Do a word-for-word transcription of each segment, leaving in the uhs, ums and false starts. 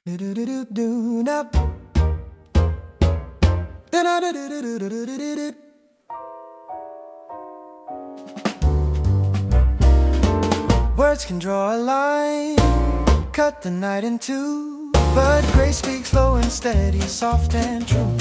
Words can draw a line, cut the night in two, but grace speaks slow and steady, soft and true.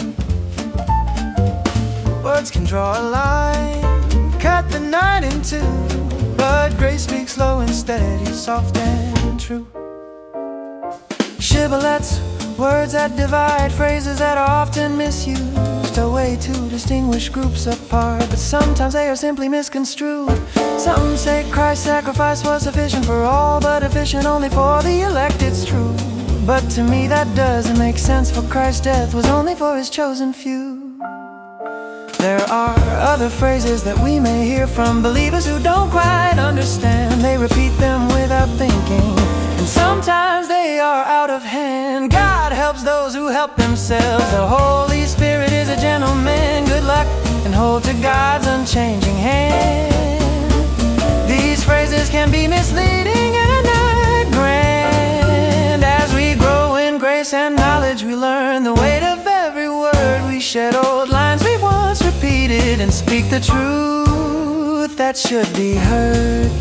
Words can draw a line, cut the night in two, but grace speaks slow and steady, soft and true. Shibboleths, words that divide, phrases that are often misused, a way to distinguish groups apart, but sometimes they are simply misconstrued. Some say Christ's sacrifice was sufficient for all, but efficient only for the elect, it's true. But to me that doesn't make sense, for Christ's death was only for his chosen few. There are other phrases that we may hear from believers who don't quite understand. They repeat them without thinking, and sometimes they are out of hand. God helps those who help themselves. The Holy Spirit is a gentleman. Good luck and hold to God's unchanging hand. These phrases can be misleading and not grand. As we grow in grace and knowledge, we learn the weight of every word. We shed old lines we once repeated and speak the truth that should be heard.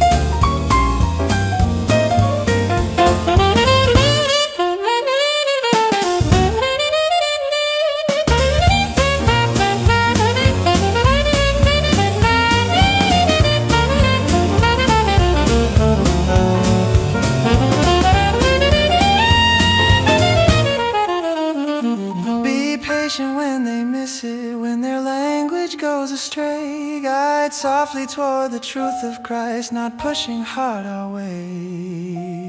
When they miss it, when their language goes astray, guide softly toward the truth of Christ, not pushing hard our way.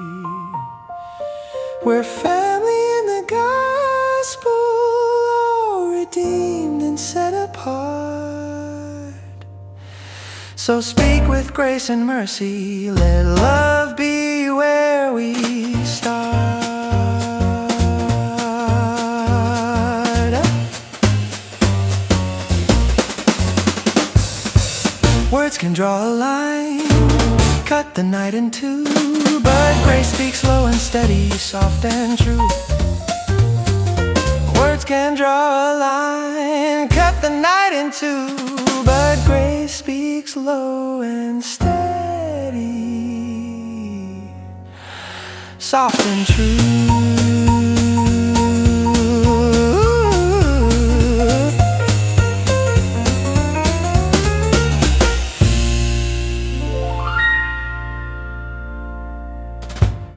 We're family in the gospel, all redeemed and set apart. So speak with grace and mercy, let love be where we start. Words can draw a line, cut the night in two, but grace speaks slow and steady, soft and true. Words can draw a line, cut the night in two, but grace speaks slow and steady, soft and true.